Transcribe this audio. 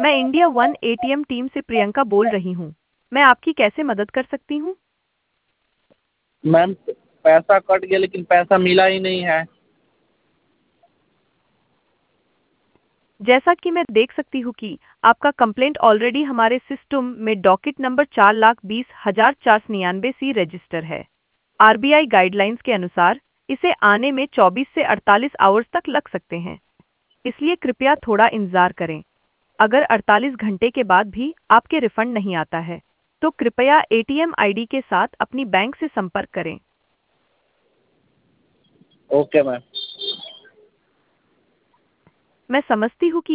मैं India one ATM team से प्रियंका बोल रही हूँ। मैं आपकी कैसे मदद कर सकती हूँ? मैम, पैसा कट गया लेकिन पैसा मिला ही नहीं है। जैसा कि मैं देख सकती हूँ कि आपका कंप्लेंट ऑलरेडी हमारे सिस्टम में डॉकेट नंबर 4,20,499 सी रजिस्टर है। आरबीआई गाइडलाइंस के अनुसार इसे आने में 24 से 48 आवर्स तक लग सकते हैं, इसलिए कृपया थोड़ा इंतजार करें। अगर 48 घंटे के बाद भी आपके रिफंड नहीं आता है, तो कृपया एटीएम आईडी के साथ अपनी बैंक से संपर्क करें। Okay ma'am. मैं समझती हूँ कि